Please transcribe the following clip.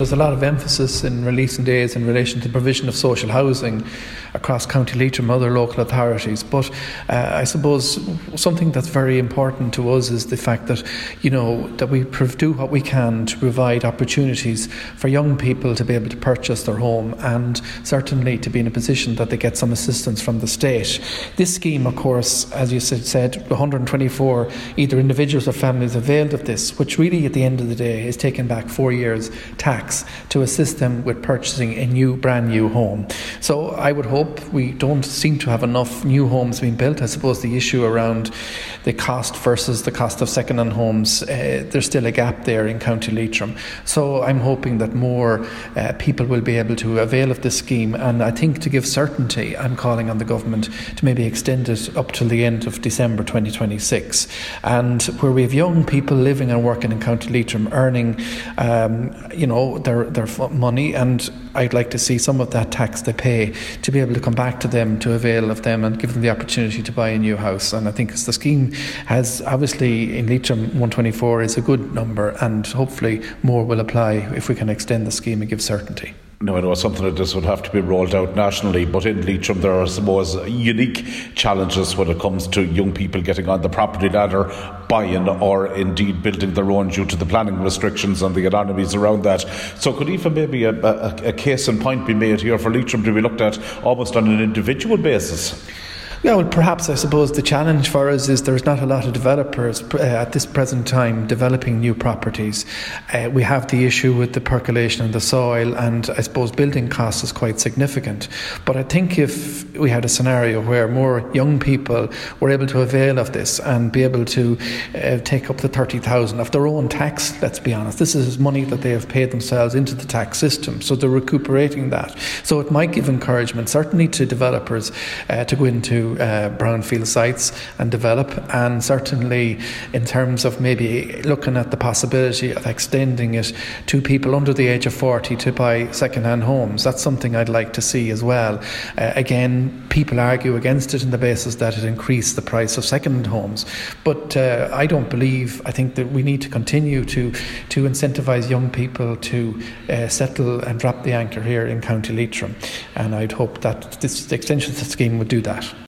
There's a lot of emphasis in releasing days in relation to the provision of social housing across County Leitrim and other local authorities. But I suppose something that's very important to us is the fact that, that we do what we can to provide opportunities for young people to be able to purchase their home, and certainly to be in a position that they get some assistance from the state. This scheme, of course, as you said, 124 either individuals or families availed of this, which really at the end of the day is taking back 4 years' tax to assist them with purchasing a brand new home. So I would hope, we don't seem to have enough new homes being built. I suppose the issue around the cost versus the cost of second-hand homes, there's still a gap there in County Leitrim. So I'm hoping that more people will be able to avail of this scheme, and I think to give certainty, I'm calling on the government to maybe extend it up till the end of December 2026. And where we have young people living and working in County Leitrim earning their money, and I'd like to see some of that tax they pay to be able to come back to them, to avail of them and give them the opportunity to buy a new house. And I think the scheme has, obviously in Leitrim 124 is a good number, and hopefully more will apply if we can extend the scheme and give certainty. No, I know something like this would have to be rolled out nationally, but in Leitrim there are, I suppose, unique challenges when it comes to young people getting on the property ladder, buying or indeed building their own due to the planning restrictions and the economies around that. So could even maybe a case in point be made here for Leitrim to be looked at almost on an individual basis? Yeah, well, perhaps I suppose the challenge for us is there's not a lot of developers at this present time developing new properties. We have the issue with the percolation in the soil, and I suppose building costs is quite significant. But I think if we had a scenario where more young people were able to avail of this and be able to take up the 30,000 of their own tax, let's be honest, this is money that they have paid themselves into the tax system, so they're recuperating that. So it might give encouragement, certainly to developers, to go into brownfield sites and develop, and certainly in terms of maybe looking at the possibility of extending it to people under the age of 40 to buy second-hand homes. That's something I'd like to see as well. Again, people argue against it on the basis that it increased the price of second homes, but I think that we need to continue to incentivise young people to settle and drop the anchor here in County Leitrim, and I'd hope that the extension of the scheme would do that.